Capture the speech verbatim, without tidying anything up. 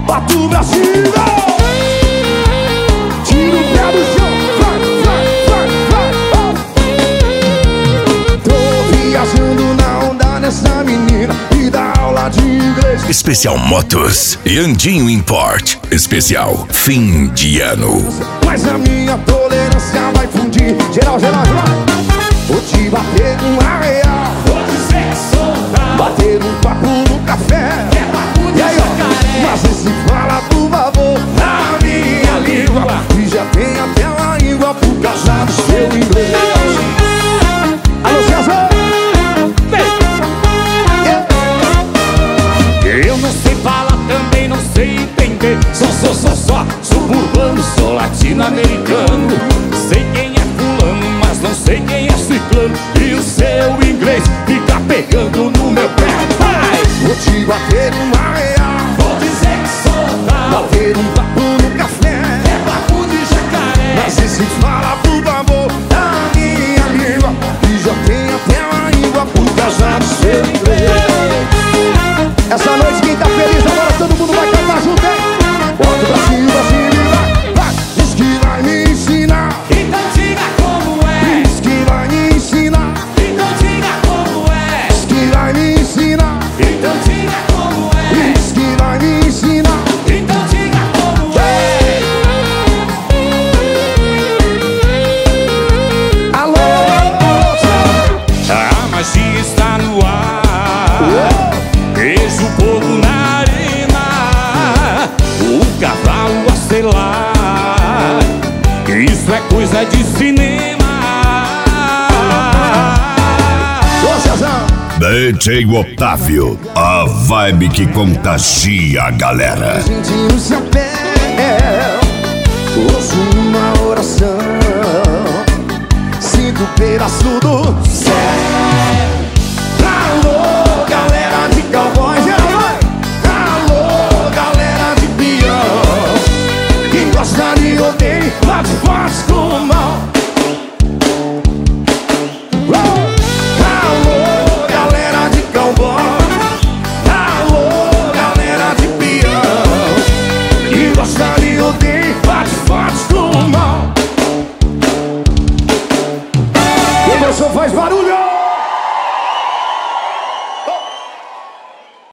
bota o Brasil. Tira o pé do chão, vai, vai, vai, vai. Tô viajando na onda dessa menina e dá aula de inglês. Especial Motos e Andinho Import. Especial fim de ano. Mas a minha tolerância vai fundir. Geral, geral, geral. Vou te bater uma real. Vou dizer que sou tal. Bater um papo no café. É papo de E aí, ó, jacaré. mas esse fala por favor na minha língua. E já tem até uma língua por causa do seu inglês. Alô, César! Eu não sei falar, também não sei entender. Só, só, só, só suburbano, sou latino-americano. Sei quem é fulano, mas não sei quem é ciclano. E o seu inglês fica pegando no meu pé. Vai! Vou te bater uma real. Vou dizer que sou tal. Bater um papo no café. É papo de jacaré. Mas esse fala por favor na minha língua. E já tem até uma língua por causa do seu inglês. Essa noite quem tá feliz agora todo mundo vai cantar junto, hein? Bota pra cima, pra cima e vai, vai. Diz que vai me ensinar. Então diga como é. Diz que vai me ensinar. Então diga como é. Diz que vai me ensinar. Então diga como é. Diz que vai me ensinar. Então diga como é. Alô, A magia está no ar. Vejo o fogo na arena, o cavalo a selar. Isso é coisa de cinema. ô Cezão. D J Otávio, a vibe que contagia a galera. Senti o seu pé, ouço uma oração, sinto o pedaço do céu.